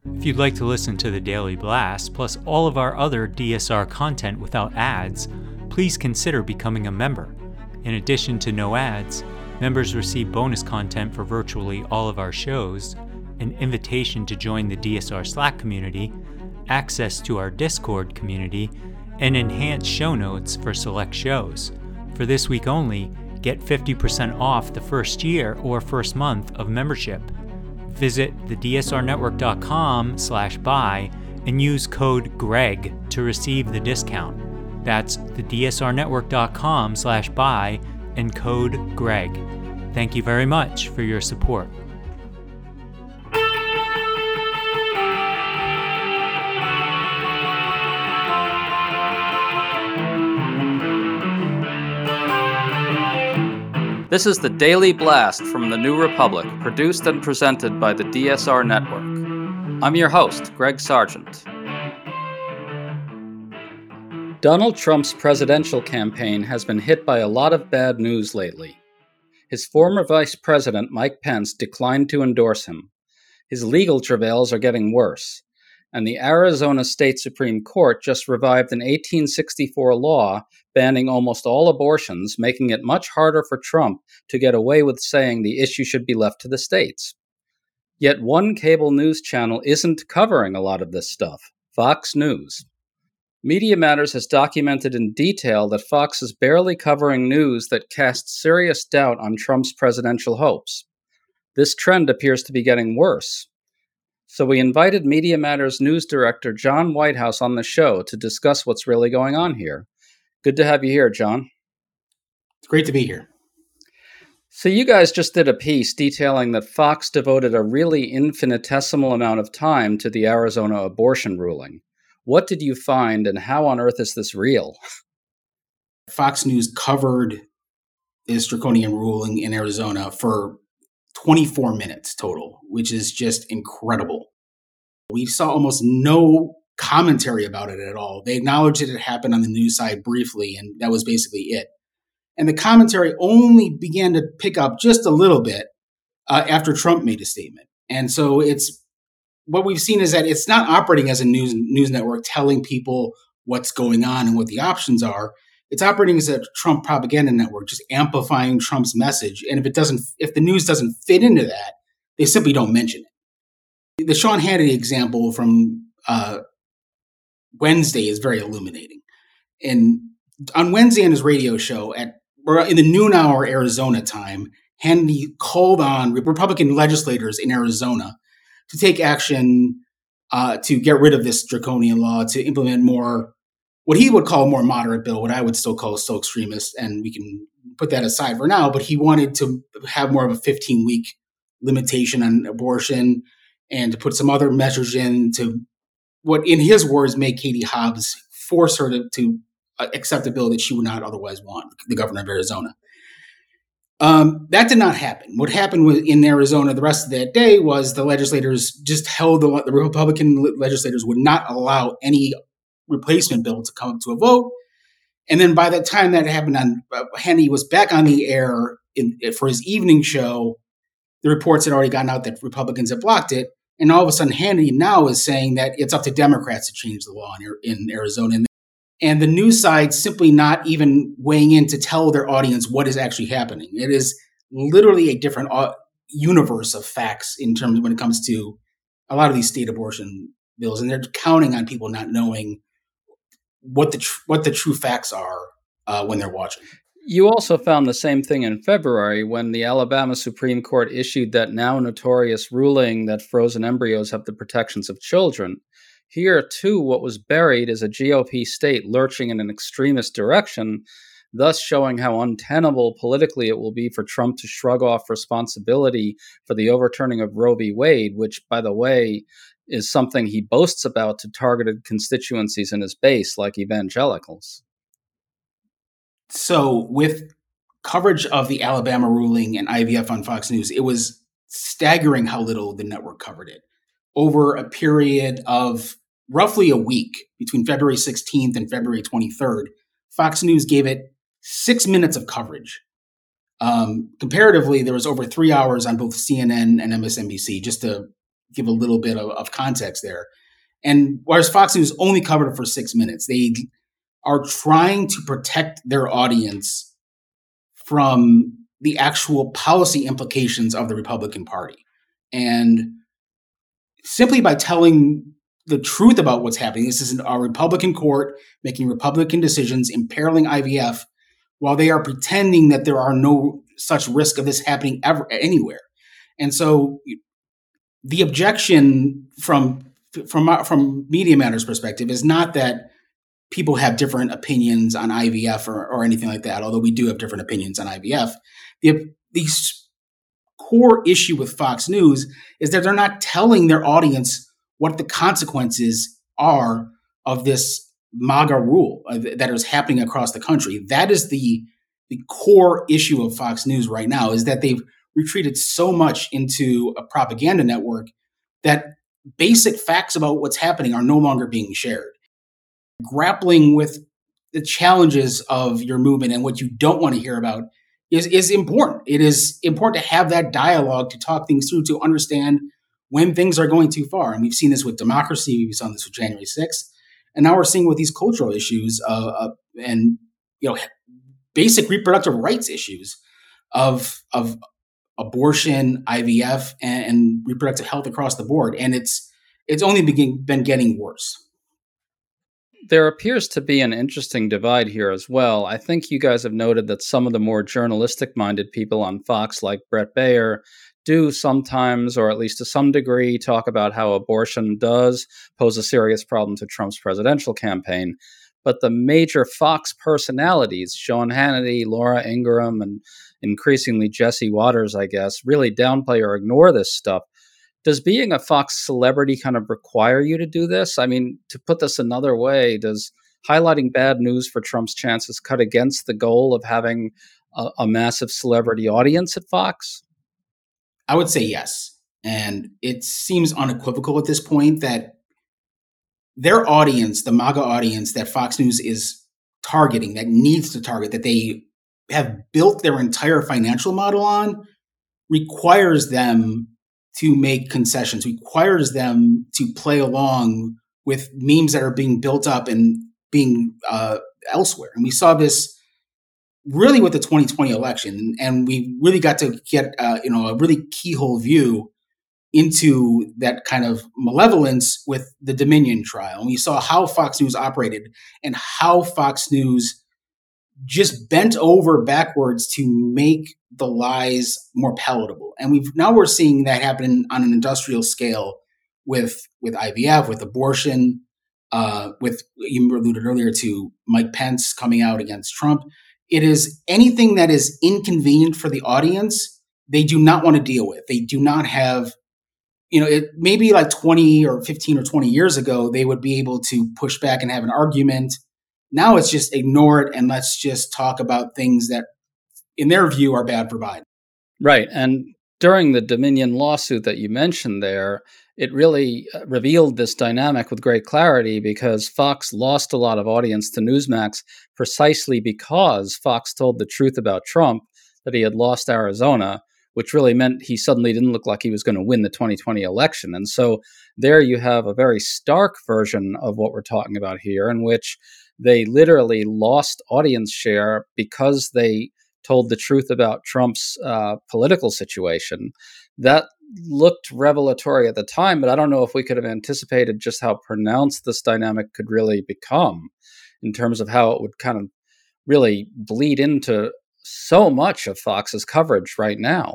If you'd like to listen to the Daily Blast, plus all of our other DSR content without ads, please consider becoming a member. In addition to no ads, members receive bonus content for virtually all of our shows, an invitation to join the DSR Slack community, access to our Discord community, and enhanced show notes for select shows. For this week only, get 50% off the first year or first month of membership. Visit thedsrnetwork.com/buy and use code GREG to receive the discount. That's thedsrnetwork.com/buy and code GREG. Thank you very much for your support. This is the Daily Blast from the New Republic, produced and presented by the DSR Network. I'm your host, Greg Sargent. Donald Trump's presidential campaign has been hit by a lot of bad news lately. His former vice president, Mike Pence, declined to endorse him. His legal travails are getting worse. And the Arizona State Supreme Court just revived an 1864 law banning almost all abortions, making it much harder for Trump to get away with saying the issue should be left to the states. Yet one cable news channel isn't covering a lot of this stuff, Fox News. Media Matters has documented in detail that Fox is barely covering news that casts serious doubt on Trump's presidential hopes. This trend appears to be getting worse. So we invited Media Matters news director John Whitehouse on the show to discuss what's really going on here. Good to have you here, John. It's great to be here. So you guys just did a piece detailing that Fox devoted a really infinitesimal amount of time to the Arizona abortion ruling. What did you find, and how on earth is this real? Fox News covered this draconian ruling in Arizona for 24 minutes total, which is just incredible. We saw almost no commentary about it at all. They acknowledged that it happened on the news side briefly, and that was basically it. And the commentary only began to pick up just a little bit after Trump made a statement. And so it's what we've seen is that it's not operating as a news network telling people what's going on and what the options are. It's operating as a Trump propaganda network, just amplifying Trump's message. And if the news doesn't fit into that, they simply don't mention it. The Sean Hannity example from Wednesday is very illuminating. And on Wednesday on his radio show in the noon hour Arizona time, Hannity called on Republican legislators in Arizona to take action to get rid of this draconian law, to implement more what he would call a more moderate bill, what I would still call so extremist, and we can put that aside for now, but he wanted to have more of a 15-week limitation on abortion and to put some other measures in to what, in his words, make Katie Hobbs force her to accept a bill that she would not otherwise want, the governor of Arizona. That did not happen. What happened in Arizona the rest of that day was the legislators just held the Republican legislators would not allow any replacement bill to come to a vote. And then by the time that happened, Hannity was back on the air for his evening show. The reports had already gotten out that Republicans had blocked it. And all of a sudden, Hannity now is saying that it's up to Democrats to change the law in Arizona. And the news side simply not even weighing in to tell their audience what is actually happening. It is literally a different universe of facts in terms of when it comes to a lot of these state abortion bills. And they're counting on people not knowing what the true facts are when they're watching. You also found the same thing in February when the Alabama Supreme Court issued that now notorious ruling that frozen embryos have the protections of children. Here, too, what was buried is a GOP state lurching in an extremist direction, thus showing how untenable politically it will be for Trump to shrug off responsibility for the overturning of Roe v. Wade, which, by the way, is something he boasts about to targeted constituencies in his base, like evangelicals. So with coverage of the Alabama ruling and IVF on Fox News, it was staggering how little the network covered it. Over a period of roughly a week between February 16th and February 23rd, Fox News gave it 6 minutes of coverage. Comparatively, there was over 3 hours on both CNN and MSNBC, just to give a little bit of context there. And whereas Fox News only covered it for 6 minutes, they are trying to protect their audience from the actual policy implications of the Republican Party. And simply by telling the truth about what's happening, this is a Republican court making Republican decisions, imperiling IVF, while they are pretending that there are no such risk of this happening ever anywhere. And so the objection from Media Matters perspective is not that people have different opinions on IVF or anything like that, although we do have different opinions on IVF. The core issue with Fox News is that they're not telling their audience what the consequences are of this MAGA rule that is happening across the country. That is the core issue of Fox News right now, is that they've retreated so much into a propaganda network that basic facts about what's happening are no longer being shared. Grappling with the challenges of your movement and what you don't want to hear about is important. It is important to have that dialogue, to talk things through, to understand when things are going too far. And we've seen this with democracy. We've seen this with January 6th. And now we're seeing with these cultural issues and basic reproductive rights issues of abortion, IVF, and reproductive health across the board. And it's only been getting worse. There appears to be an interesting divide here as well. I think you guys have noted that some of the more journalistic-minded people on Fox, like Bret Baier, do sometimes, or at least to some degree, talk about how abortion does pose a serious problem to Trump's presidential campaign. But the major Fox personalities, Sean Hannity, Laura Ingraham, and increasingly Jesse Waters, I guess, really downplay or ignore this stuff. Does being a Fox celebrity kind of require you to do this? I mean, to put this another way, does highlighting bad news for Trump's chances cut against the goal of having a massive celebrity audience at Fox? I would say yes. And it seems unequivocal at this point that their audience, the MAGA audience that Fox News is targeting, that needs to target, that they have built their entire financial model on, requires them to make concessions, requires them to play along with memes that are being built up and being elsewhere. And we saw this really with the 2020 election, and we really got to get a really keyhole view into that kind of malevolence with the Dominion trial. And we saw how Fox News operated and how Fox News just bent over backwards to make the lies more palatable. And we're seeing that happen on an industrial scale with IVF, with abortion, with, you alluded earlier to Mike Pence coming out against Trump. It is anything that is inconvenient for the audience, they do not want to deal with. They do not have, it maybe like 20 or 15 or 20 years ago, they would be able to push back and have an argument. Now it's just ignore it and let's just talk about things that, in their view, are bad for Biden. Right. And during the Dominion lawsuit that you mentioned there, it really revealed this dynamic with great clarity, because Fox lost a lot of audience to Newsmax precisely because Fox told the truth about Trump, that he had lost Arizona, which really meant he suddenly didn't look like he was going to win the 2020 election. And so there you have a very stark version of what we're talking about here, in which they literally lost audience share because they told the truth about Trump's political situation. That looked revelatory at the time, but I don't know if we could have anticipated just how pronounced this dynamic could really become in terms of how it would kind of really bleed into so much of Fox's coverage right now.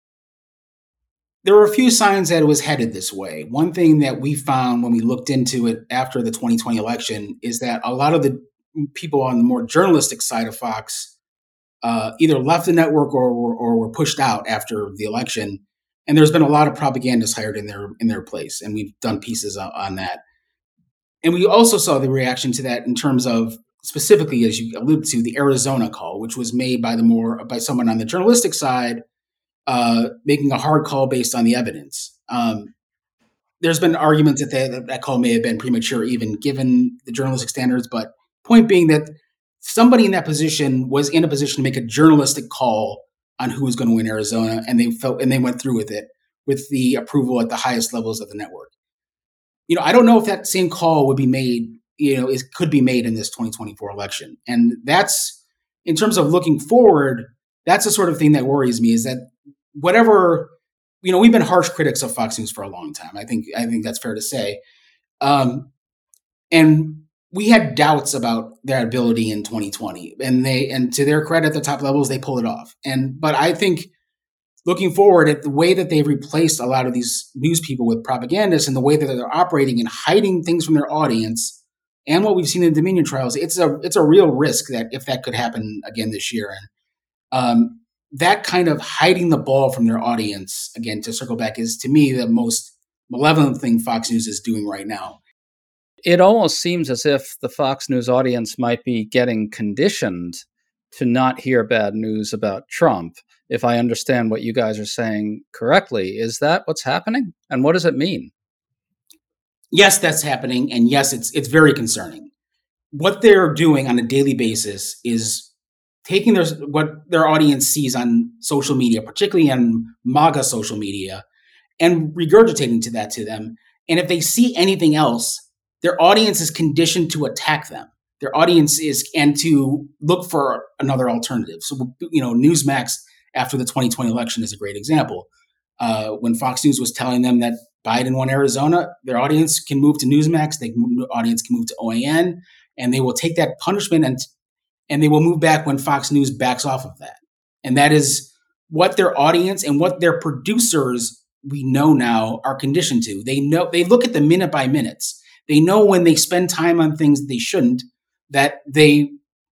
There were a few signs that it was headed this way. One thing that we found when we looked into it after the 2020 election is that a lot of the people on the more journalistic side of Fox either left the network or were pushed out after the election. And there's been a lot of propagandists hired in their place. And we've done pieces on that. And we also saw the reaction to that in terms of, specifically, as you alluded to, the Arizona call, which was made by someone on the journalistic side, making a hard call based on the evidence. There's been arguments that call may have been premature, even given the journalistic standards. But point being that somebody in that position was in a position to make a journalistic call on who was going to win Arizona, and they went through with it with the approval at the highest levels of the network. I don't know if that same call would be made, could be made in this 2024 election. And that's, in terms of looking forward, that's the sort of thing that worries me, is that whatever, we've been harsh critics of Fox News for a long time. I think that's fair to say. And we had doubts about their ability in 2020, and to their credit, at the top levels, they pulled it off. But I think looking forward at the way that they've replaced a lot of these news people with propagandists, and the way that they're operating and hiding things from their audience, and what we've seen in the Dominion trials, it's a real risk that if that could happen again this year. And that kind of hiding the ball from their audience, again, to circle back, is to me the most malevolent thing Fox News is doing right now. It almost seems as if the Fox News audience might be getting conditioned to not hear bad news about Trump, if I understand what you guys are saying correctly. Is that what's happening? And what does it mean? Yes, that's happening. And yes, it's very concerning. What they're doing on a daily basis is taking what their audience sees on social media, particularly on MAGA social media, and regurgitating that to them. And if they see anything else, their audience is conditioned to attack them. Their audience is, and to look for another alternative. So, Newsmax after the 2020 election is a great example. When Fox News was telling them that Biden won Arizona, their audience can move to Newsmax, the audience can move to OAN, and they will take that punishment and they will move back when Fox News backs off of that. And that is what their audience and what their producers, we know now, are conditioned to. They look at the minute by minutes. They know when they spend time on things they shouldn't, that they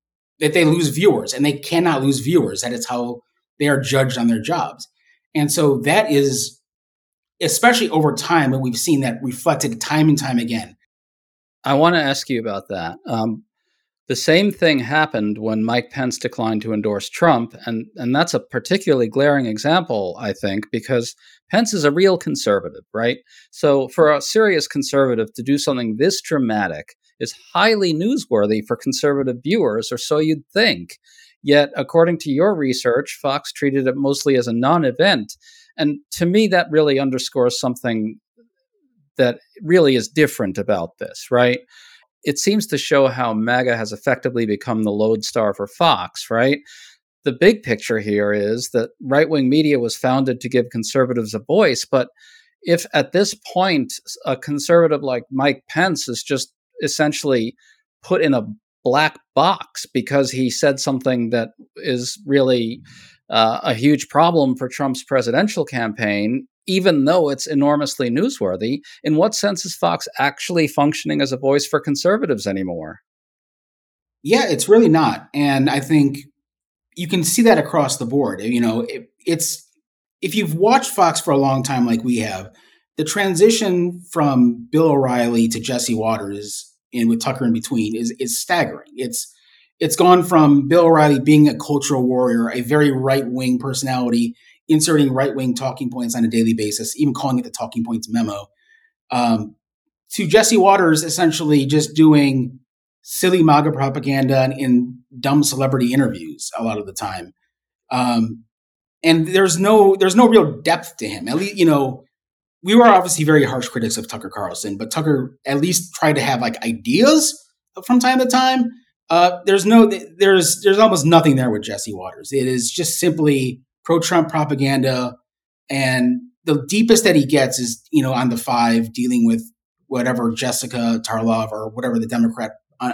lose viewers, and they cannot lose viewers. That is how they are judged on their jobs. And so that is, especially over time, and we've seen that reflected time and time again. I want to ask you about that. The same thing happened when Mike Pence declined to endorse Trump, and that's a particularly glaring example, I think, because Pence is a real conservative, right? So for a serious conservative to do something this dramatic is highly newsworthy for conservative viewers, or so you'd think. Yet, according to your research, Fox treated it mostly as a non-event. And to me, that really underscores something that really is different about this, right? It seems to show how MAGA has effectively become the lodestar for Fox, right? The big picture here is that right-wing media was founded to give conservatives a voice, but if at this point a conservative like Mike Pence is just essentially put in a black box because he said something that is really a huge problem for Trump's presidential campaign, even though it's enormously newsworthy, in what sense is Fox actually functioning as a voice for conservatives anymore? Yeah, it's really not. And I think you can see that across the board. If you've watched Fox for a long time like we have, the transition from Bill O'Reilly to Jesse Waters, and with Tucker in between, is staggering. It's gone from Bill O'Reilly being a cultural warrior, a very right-wing personality, inserting right-wing talking points on a daily basis, even calling it the Talking Points memo, to Jesse Waters essentially just doing silly MAGA propaganda in dumb celebrity interviews a lot of the time. And there's no real depth to him. At least, we were obviously very harsh critics of Tucker Carlson, but Tucker at least tried to have ideas from time to time. There's almost nothing there with Jesse Waters. It is just simply pro-Trump propaganda, and the deepest that he gets is on the 5, dealing with whatever Jessica Tarlov or whatever the Democrat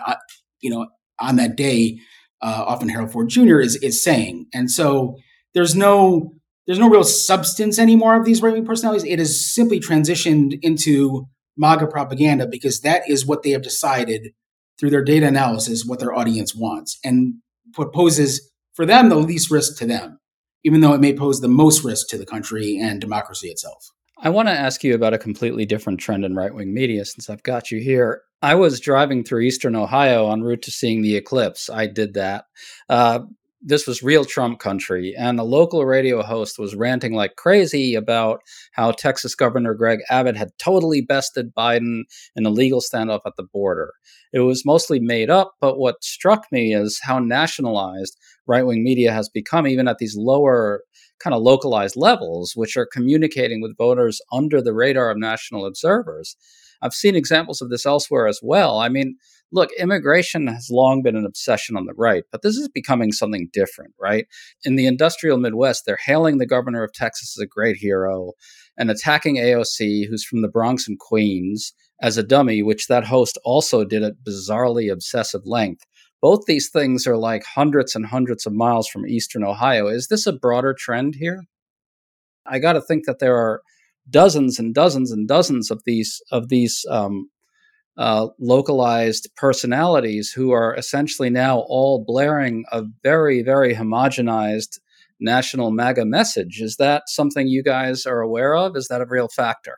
on that day, often Harold Ford Jr. is saying. And so there's no real substance anymore of these right-wing personalities. It is simply transitioned into MAGA propaganda because that is what they have decided through their data analysis, what their audience wants, and what poses for them the least risk to them, even though it may pose the most risk to the country and democracy itself. I want to ask you about a completely different trend in right-wing media since I've got you here. I was driving through eastern Ohio en route to seeing the eclipse. I did that. This was real Trump country, and a local radio host was ranting like crazy about how Texas Governor Greg Abbott had totally bested Biden in a legal standoff at the border. It was mostly made up, but what struck me is how nationalized right-wing media has become, even at these lower kind of localized levels, which are communicating with voters under the radar of national observers. I've seen examples of this elsewhere as well. I mean, look, immigration has long been an obsession on the right, but this is becoming something different, right? In the industrial Midwest, they're hailing the governor of Texas as a great hero and attacking AOC, who's from the Bronx and Queens, as a dummy, which that host also did at bizarrely obsessive length. Both these things are like hundreds and hundreds of miles from Eastern Ohio. Is this a broader trend here? I got to think that there are dozens and dozens and dozens of these localized personalities who are essentially now all blaring a very, very homogenized national MAGA message. Is that something you guys are aware of? Is that a real factor?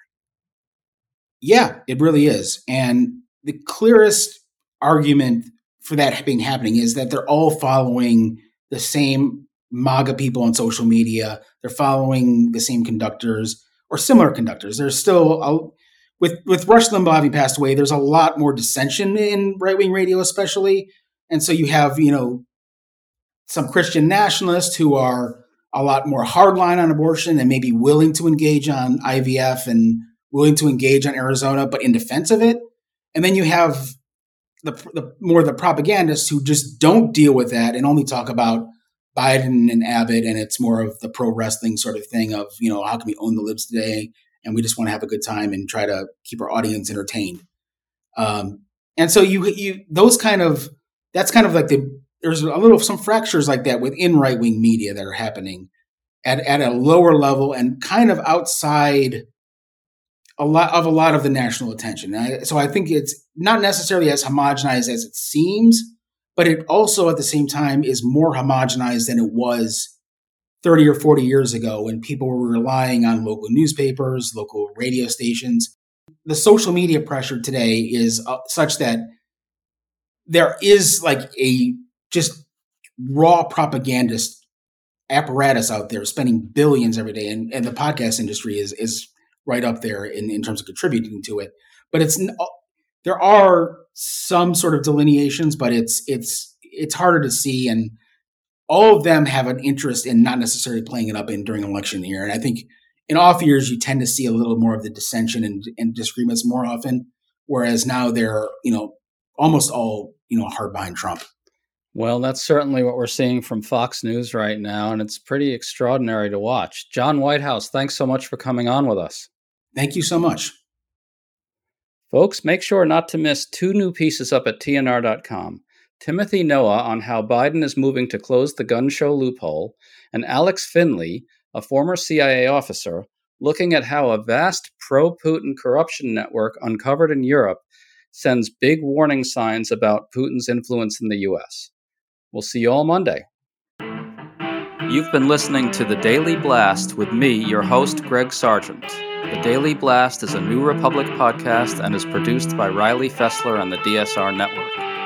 Yeah, it really is. And the clearest argument for that being happening is that they're all following the same MAGA people on social media. They're following the same conductors or similar conductors. There's still, with Rush Limbaugh having passed away, there's a lot more dissension in right-wing radio especially. And so you have, some Christian nationalists who are a lot more hardline on abortion and maybe willing to engage on IVF and willing to engage on Arizona, but in defense of it. And then you have the more the propagandists who just don't deal with that and only talk about Biden and Abbott, and it's more of the pro wrestling sort of thing of, how can we own the libs today? And we just want to have a good time and try to keep our audience entertained. And so that's kind of like there's some fractures like that within right-wing media that are happening at a lower level and kind of outside a lot of the national attention. So I think it's not necessarily as homogenized as it seems, but it also at the same time is more homogenized than it was 30 or 40 years ago when people were relying on local newspapers, local radio stations. The social media pressure today is such that there is like a just raw propagandist apparatus out there spending billions every day. And the podcast industry is right up there in terms of contributing to it. But there are some sort of delineations, but it's harder to see. And all of them have an interest in not necessarily playing it up during an election year. And I think in off years, you tend to see a little more of the dissension and disagreements more often, whereas now they're, almost all, hard behind Trump. Well, that's certainly what we're seeing from Fox News right now, and it's pretty extraordinary to watch. John Whitehouse, thanks so much for coming on with us. Thank you so much. Folks, make sure not to miss 2 new pieces up at TNR.com. Timothy Noah on how Biden is moving to close the gun show loophole, and Alex Finley, a former CIA officer, looking at how a vast pro-Putin corruption network uncovered in Europe sends big warning signs about Putin's influence in the U.S. We'll see you all Monday. You've been listening to The Daily Blast with me, your host, Greg Sargent. The Daily Blast is a New Republic podcast and is produced by Riley Fessler on the DSR Network.